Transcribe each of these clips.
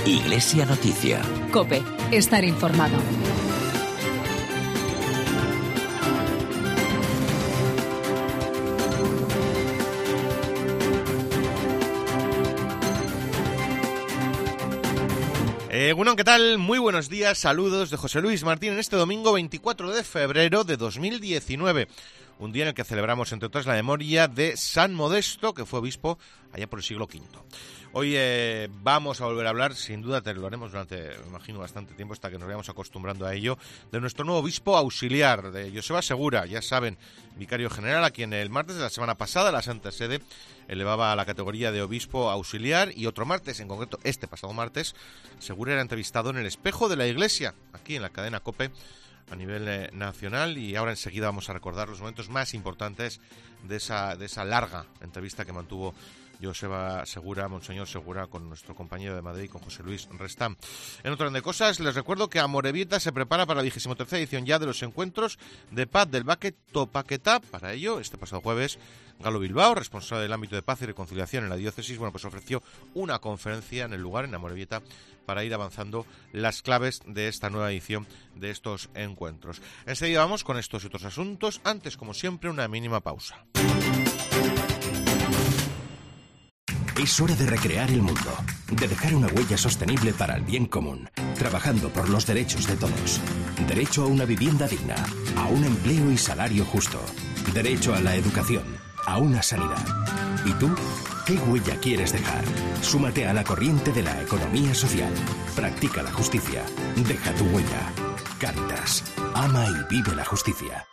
Iglesia Noticia. COPE. Estar informado. Bueno, ¿qué tal? Muy buenos días, saludos de José Luis Martín en este domingo 24 de febrero de 2019. Un día en el que celebramos, entre otras, la memoria de San Modesto, que fue obispo allá por el siglo V. Hoy vamos a volver a hablar, sin duda lo haremos durante, me imagino, bastante tiempo hasta que nos vayamos acostumbrando a ello, de nuestro nuevo obispo auxiliar, de Joseba Segura, ya saben, vicario general, a quien el martes de la semana pasada la Santa Sede elevaba a la categoría de obispo auxiliar, y otro martes, en concreto este pasado martes, Segura era entrevistado en el Espejo de la Iglesia, aquí en la cadena COPE, a nivel nacional, y ahora enseguida vamos a recordar los momentos más importantes de esa larga entrevista que mantuvo Joseba Segura, Monseñor Segura, con nuestro compañero de Madrid, con José Luis Restán. En otro orden de cosas, les recuerdo que Amorebieta se prepara para la 23ª edición ya de los encuentros de paz del Baque Topaquetá. Para ello, este pasado jueves, Galo Bilbao, responsable del ámbito de paz y reconciliación en la diócesis, ofreció una conferencia en el lugar, en Amorebieta, para ir avanzando las claves de esta nueva edición de estos encuentros. Enseguida vamos con estos y otros asuntos. Antes, como siempre, una mínima pausa. Es hora de recrear el mundo, de dejar una huella sostenible para el bien común, trabajando por los derechos de todos. Derecho a una vivienda digna, a un empleo y salario justo. Derecho a la educación, a una sanidad. ¿Y tú? ¿Qué huella quieres dejar? Súmate a la corriente de la economía social. Practica la justicia. Deja tu huella. Cáritas. Ama y vive la justicia.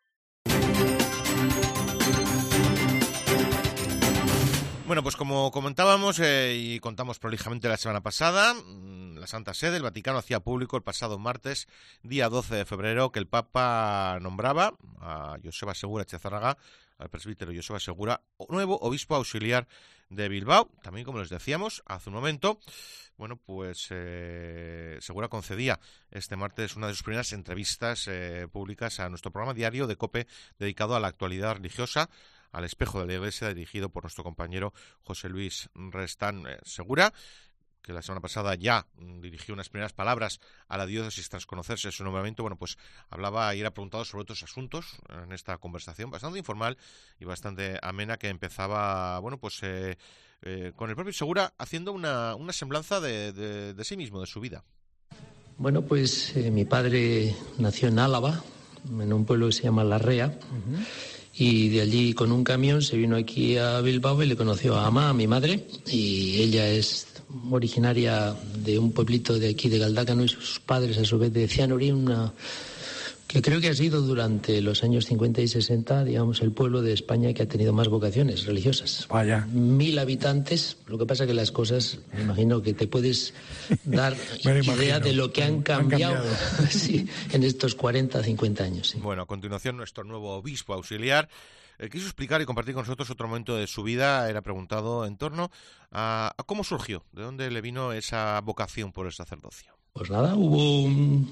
Bueno, pues como comentábamos y contamos prolijamente la semana pasada, la Santa Sede, el Vaticano, hacía público el pasado martes, día 12 de febrero, que el Papa nombraba a Joseba Segura Etxezárraga, al presbítero Joseba Segura, nuevo obispo auxiliar de Bilbao. También, como les decíamos hace un momento, bueno, pues Segura concedía este martes una de sus primeras entrevistas públicas a nuestro programa diario de COPE dedicado a la actualidad religiosa, al Espejo de la Iglesia, dirigido por nuestro compañero José Luis Restán. Segura, que la semana pasada ya dirigió unas primeras palabras a la diócesis tras conocerse su nombramiento, bueno, pues hablaba y era preguntado sobre otros asuntos en esta conversación bastante informal y bastante amena, que empezaba, bueno, pues con el propio Segura haciendo una semblanza de sí mismo, de su vida. Bueno, pues mi padre nació en Álava, en un pueblo que se llama Larrea, y de allí con un camión se vino aquí a Bilbao y le conoció a Ama, a mi madre, y ella es originaria de un pueblito de aquí de Galdácano, y sus padres a su vez de Cianuri, que creo que ha sido durante los años 50 y 60, digamos, el pueblo de España que ha tenido más vocaciones religiosas. Vaya. 1000 habitantes, lo que pasa que las cosas, me imagino que te puedes dar idea de lo que han cambiado sí, en estos 40, 50 años. Sí. Bueno, a continuación, nuestro nuevo obispo auxiliar quiso explicar y compartir con nosotros otro momento de su vida. Era preguntado en torno a cómo surgió, de dónde le vino esa vocación por el sacerdocio. Pues nada, hubo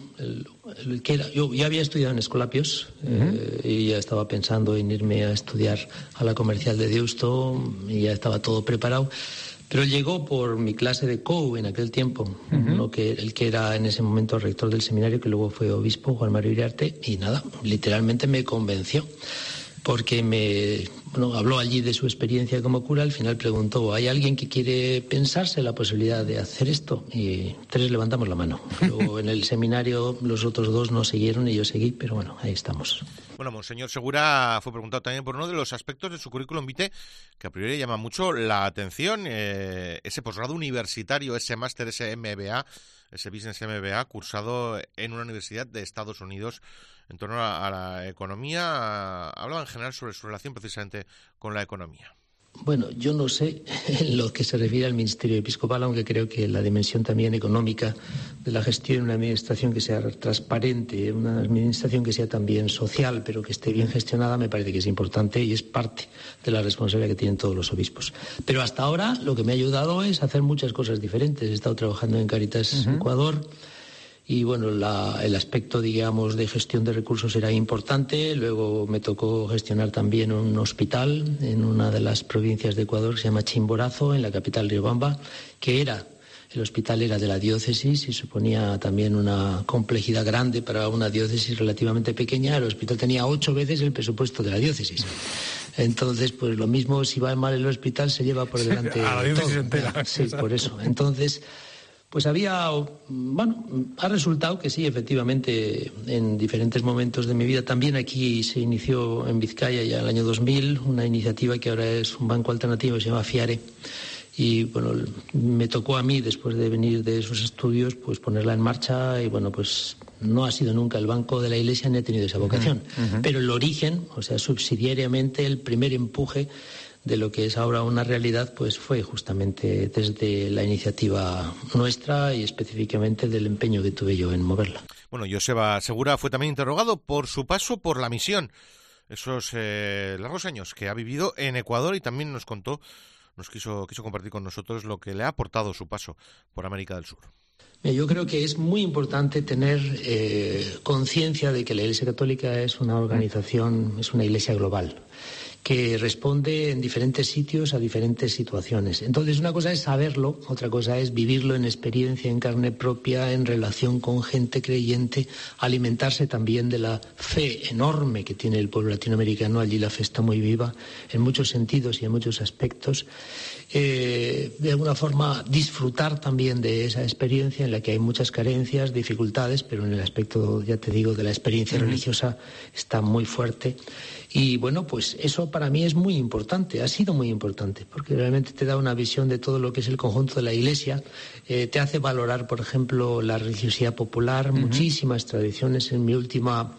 yo ya había estudiado en Escolapios y ya estaba pensando en irme a estudiar a la Comercial de Deusto y ya estaba todo preparado. Pero llegó por mi clase de COU en aquel tiempo, el que era en ese momento rector del seminario, que luego fue obispo, Juan Mario Iriarte, y nada, literalmente me convenció. Porque habló allí de su experiencia como cura. Al final preguntó, ¿hay alguien que quiere pensarse la posibilidad de hacer esto? Y 3 levantamos la mano. Luego en el seminario los otros 2 no siguieron y yo seguí, pero bueno, ahí estamos. Bueno, Monseñor Segura fue preguntado también por uno de los aspectos de su currículum vitae que a priori llama mucho la atención, ese posgrado universitario, ese máster, ese MBA, ese Business MBA cursado en una universidad de Estados Unidos en torno a la economía. Hablaba en general sobre su relación precisamente con la economía. Bueno, yo no sé en lo que se refiere al ministerio episcopal, aunque creo que la dimensión también económica de la gestión, una administración que sea transparente, una administración que sea también social, pero que esté bien gestionada, me parece que es importante y es parte de la responsabilidad que tienen todos los obispos. Pero hasta ahora lo que me ha ayudado es hacer muchas cosas diferentes. He estado trabajando en Cáritas Ecuador. Y bueno, el aspecto, digamos, de gestión de recursos era importante. Luego me tocó gestionar también un hospital en una de las provincias de Ecuador que se llama Chimborazo, en la capital Riobamba, que era El hospital era de la diócesis y suponía también una complejidad grande para una diócesis relativamente pequeña. El hospital tenía 8 veces el presupuesto de la diócesis. Entonces, pues lo mismo, si va mal el hospital, se lleva por delante a la diócesis todo. entera. Sí, por eso. Entonces, pues ha resultado que sí, efectivamente, en diferentes momentos de mi vida. También aquí se inició en Vizcaya ya en el año 2000 una iniciativa que ahora es un banco alternativo, se llama FIARE. Y bueno, me tocó a mí, después de venir de esos estudios, pues ponerla en marcha y bueno, pues no ha sido nunca el banco de la Iglesia ni ha tenido esa vocación. Pero el origen, o sea, subsidiariamente, el primer empuje de lo que es ahora una realidad, pues fue justamente desde la iniciativa nuestra y específicamente del empeño que tuve yo en moverla. Bueno, Joseba Segura fue también interrogado por su paso por la misión, esos largos años que ha vivido en Ecuador, y también nos quiso compartir con nosotros lo que le ha aportado su paso por América del Sur. Yo creo que es muy importante tener conciencia de que la Iglesia Católica es una organización, es una iglesia global, que responde en diferentes sitios a diferentes situaciones. Entonces, una cosa es saberlo, otra cosa es vivirlo en experiencia, en carne propia, en relación con gente creyente, alimentarse también de la fe enorme que tiene el pueblo latinoamericano. Allí la fe está muy viva en muchos sentidos y en muchos aspectos. De alguna forma, disfrutar también de esa experiencia en la que hay muchas carencias, dificultades, pero en el aspecto, ya te digo, de la experiencia religiosa está muy fuerte. Y bueno, pues eso para mí es muy importante, ha sido muy importante, porque realmente te da una visión de todo lo que es el conjunto de la Iglesia, te hace valorar, por ejemplo, la religiosidad popular, muchísimas tradiciones. En mi última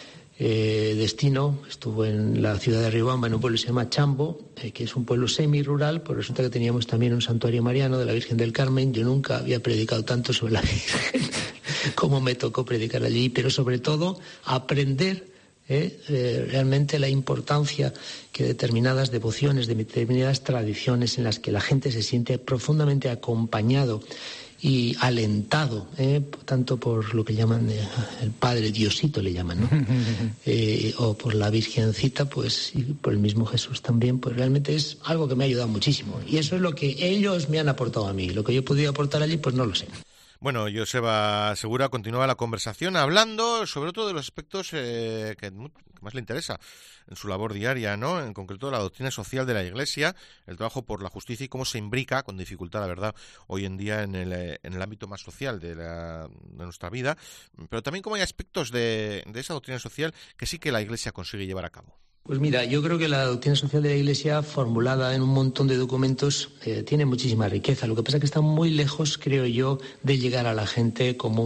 destino estuve en la ciudad de Riobamba, en un pueblo que se llama Chambo, que es un pueblo semi-rural, pues resulta que teníamos también un santuario mariano de la Virgen del Carmen. Yo nunca había predicado tanto sobre la Virgen como me tocó predicar allí, pero sobre todo aprender realmente la importancia que determinadas devociones, de determinadas tradiciones en las que la gente se siente profundamente acompañado y alentado, tanto por lo que llaman el Padre Diosito, le llaman, ¿no? O por la Virgencita, pues, y por el mismo Jesús también, pues realmente es algo que me ha ayudado muchísimo. Y eso es lo que ellos me han aportado a mí. Lo que yo he podido aportar allí, pues no lo sé. Bueno, Joseba Segura continúa la conversación hablando sobre todo de los aspectos que más le interesa en su labor diaria, ¿no? En concreto, la doctrina social de la Iglesia, el trabajo por la justicia y cómo se imbrica con dificultad, la verdad, hoy en día en el ámbito más social de nuestra vida, pero también cómo hay aspectos de esa doctrina social que sí que la Iglesia consigue llevar a cabo. Pues mira, yo creo que la doctrina social de la Iglesia, formulada en un montón de documentos, tiene muchísima riqueza. Lo que pasa es que está muy lejos, creo yo, de llegar a la gente como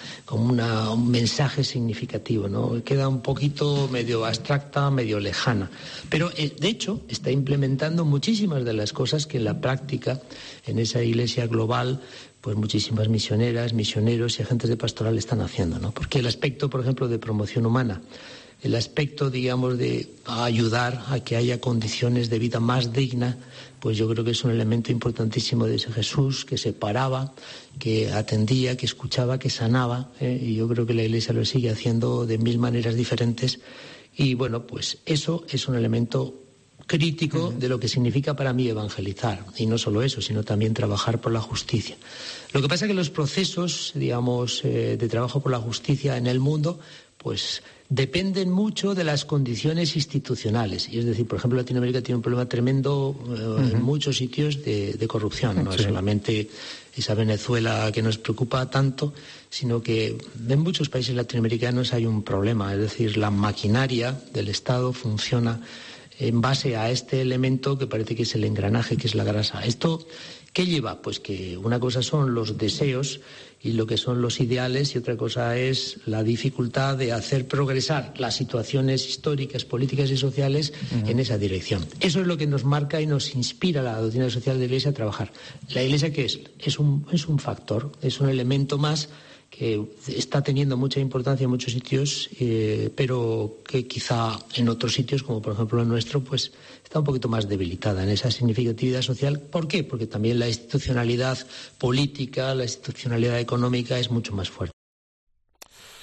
un mensaje significativo, ¿no? Queda un poquito medio abstracta, medio lejana. Pero, de hecho, está implementando muchísimas de las cosas que en la práctica, en esa Iglesia global, pues muchísimas misioneras, misioneros y agentes de pastoral están haciendo, ¿no? Porque el aspecto, por ejemplo, de promoción humana, el aspecto, digamos, de ayudar a que haya condiciones de vida más dignas, pues yo creo que es un elemento importantísimo de ese Jesús que se paraba, que atendía, que escuchaba, que sanaba, y yo creo que la Iglesia lo sigue haciendo de 1000 maneras diferentes. Y bueno, pues eso es un elemento crítico de lo que significa para mí evangelizar. Y no solo eso, sino también trabajar por la justicia. Lo que pasa es que los procesos, digamos, de trabajo por la justicia en el mundo, pues dependen mucho de las condiciones institucionales. Y es decir, por ejemplo, Latinoamérica tiene un problema tremendo en muchos sitios de corrupción. No es solamente esa Venezuela que nos preocupa tanto, sino que en muchos países latinoamericanos hay un problema. Es decir, la maquinaria del Estado funciona en base a este elemento que parece que es el engranaje, que es la grasa. ¿Esto qué lleva? Pues que una cosa son los deseos y lo que son los ideales, y otra cosa es la dificultad de hacer progresar las situaciones históricas, políticas y sociales en esa dirección. Eso es lo que nos marca y nos inspira la doctrina social de la Iglesia a trabajar. ¿La Iglesia qué es? Es un factor, es un elemento más que está teniendo mucha importancia en muchos sitios, pero que quizá en otros sitios, como por ejemplo el nuestro, pues está un poquito más debilitada en esa significatividad social. ¿Por qué? Porque también la institucionalidad política, la institucionalidad económica es mucho más fuerte.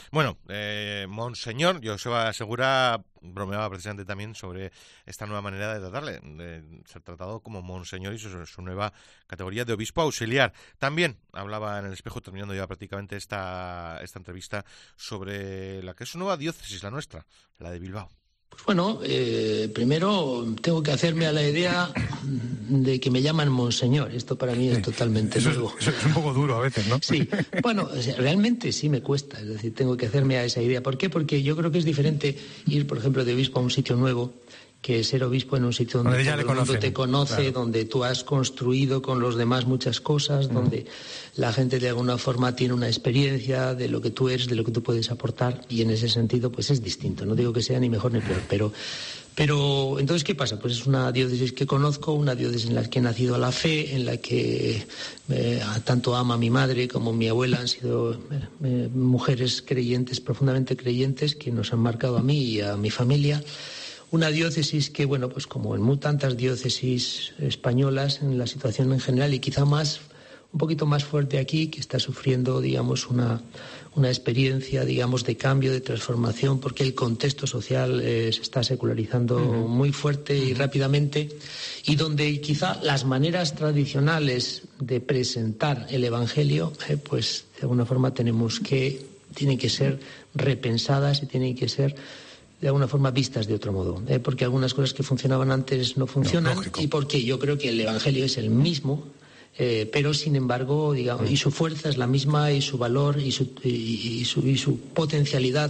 Bueno, Monseñor Joseba Segura bromeaba precisamente también sobre esta nueva manera de tratarle, de ser tratado como Monseñor y su nueva categoría de obispo auxiliar. También hablaba en El Espejo, terminando ya prácticamente esta entrevista, sobre la que es su nueva diócesis, la nuestra, la de Bilbao. Pues bueno, primero tengo que hacerme a la idea de que me llaman Monseñor. Esto para mí es totalmente nuevo. Eso es un poco duro a veces, ¿no? Sí, bueno, o sea, realmente sí me cuesta. Es decir, tengo que hacerme a esa idea. ¿Por qué? Porque yo creo que es diferente ir, por ejemplo, de obispo a un sitio nuevo que ser obispo en un sitio donde todo el mundo te conoce, claro, donde tú has construido con los demás muchas cosas, donde la gente de alguna forma tiene una experiencia de lo que tú eres, de lo que tú puedes aportar, y en ese sentido pues es distinto. No digo que sea ni mejor ni peor, pero entonces, ¿qué pasa? Pues es una diócesis que conozco, una diócesis en la que he nacido a la fe, en la que tanto ama mi madre como mi abuela han sido mujeres creyentes, profundamente creyentes, que nos han marcado a mí y a mi familia. Una diócesis que, bueno, pues como en tantas diócesis españolas, en la situación en general, y quizá un poquito más fuerte aquí, que está sufriendo, digamos, una experiencia, digamos, de cambio, de transformación, porque el contexto social se está secularizando muy fuerte y rápidamente, y donde quizá las maneras tradicionales de presentar el Evangelio, pues de alguna forma tienen que ser repensadas y tienen que ser de alguna forma vistas de otro modo, porque algunas cosas que funcionaban antes no funcionan, y porque yo creo que el Evangelio es el mismo, pero sin embargo, digamos, y su fuerza es la misma, y su valor y su potencialidad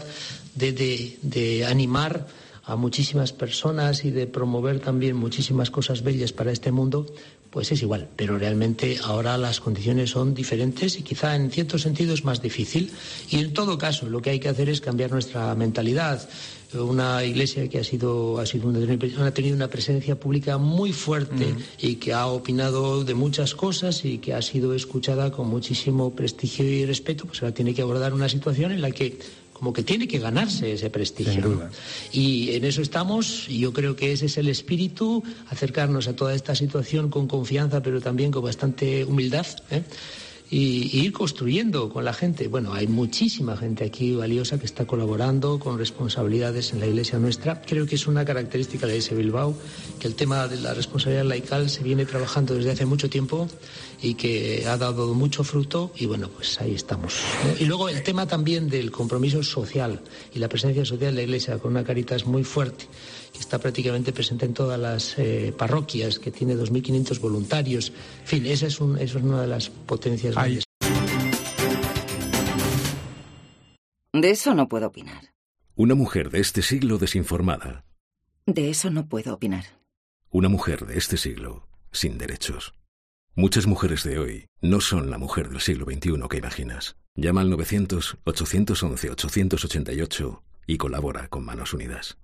de animar a muchísimas personas y de promover también muchísimas cosas bellas para este mundo, pues es igual. Pero realmente ahora las condiciones son diferentes y quizá en cierto sentido es más difícil. Y en todo caso lo que hay que hacer es cambiar nuestra mentalidad. Una iglesia que ha tenido una presencia pública muy fuerte y que ha opinado de muchas cosas y que ha sido escuchada con muchísimo prestigio y respeto, pues ahora tiene que abordar una situación en la que como que tiene que ganarse ese prestigio, ¿no? Y en eso estamos, y yo creo que ese es el espíritu, acercarnos a toda esta situación con confianza, pero también con bastante humildad, y ir construyendo con la gente. Bueno, hay muchísima gente aquí valiosa que está colaborando con responsabilidades en la iglesia nuestra. Creo que es una característica de la iglesia de Bilbao, que el tema de la responsabilidad laical se viene trabajando desde hace mucho tiempo y que ha dado mucho fruto, y bueno, pues ahí estamos. Y luego el tema también del compromiso social y la presencia social de la iglesia, con una Cáritas muy fuerte, que está prácticamente presente en todas las parroquias, que tiene 2.500 voluntarios. En fin, esa es una de las potencias grandes. De eso no puedo opinar. Una mujer de este siglo desinformada. De eso no puedo opinar. Una mujer de este siglo sin derechos. Muchas mujeres de hoy no son la mujer del siglo XXI que imaginas. Llama al 900-811-888 y colabora con Manos Unidas.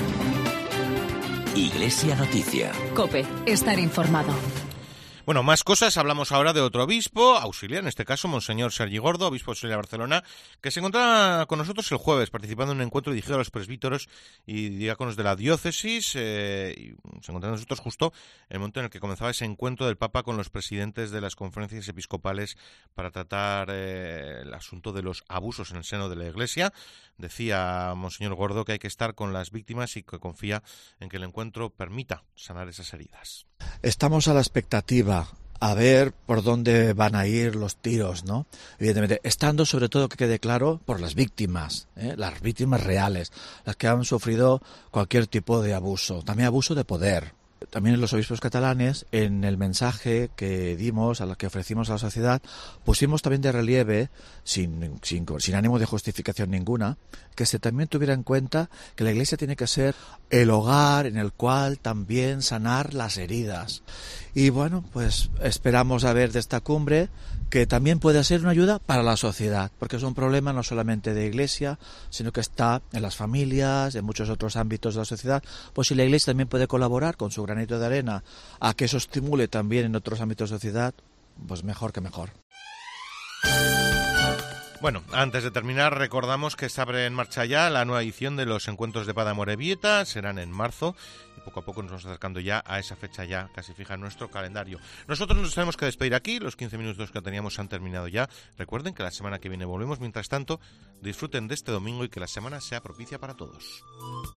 Iglesia Noticia. COPE, estar informado. Bueno, más cosas. Hablamos ahora de otro obispo auxiliar, en este caso Monseñor Sergi Gordo, obispo auxiliar de Barcelona, que se encontraba con nosotros el jueves participando en un encuentro dirigido a los presbíteros y diáconos de la diócesis. Y se encontraba con nosotros justo en el momento en el que comenzaba ese encuentro del Papa con los presidentes de las conferencias episcopales para tratar el asunto de los abusos en el seno de la Iglesia. Decía Monseñor Gordo que hay que estar con las víctimas y que confía en que el encuentro permita sanar esas heridas. Estamos a la expectativa a ver por dónde van a ir los tiros, ¿no? Evidentemente, estando sobre todo, que quede claro, por las víctimas reales, las que han sufrido cualquier tipo de abuso, también abuso de poder. También los obispos catalanes, en el mensaje que dimos, a lo que ofrecimos a la sociedad, pusimos también de relieve, sin ánimo de justificación ninguna, que se también tuviera en cuenta que la Iglesia tiene que ser el hogar en el cual también sanar las heridas. Y bueno, pues esperamos a ver de esta cumbre que también puede ser una ayuda para la sociedad, porque es un problema no solamente de Iglesia, sino que está en las familias, en muchos otros ámbitos de la sociedad. Pues si la Iglesia también puede colaborar con su granito de arena a que eso estimule también en otros ámbitos de sociedad, pues mejor que mejor. Bueno, antes de terminar, recordamos que se abre en marcha ya la nueva edición de los encuentros de Pada Amorebieta, serán en marzo, y poco a poco nos vamos acercando ya a esa fecha ya casi fija en nuestro calendario. Nosotros nos tenemos que despedir aquí, los 15 minutos que teníamos han terminado ya. Recuerden que la semana que viene volvemos, mientras tanto, disfruten de este domingo y que la semana sea propicia para todos.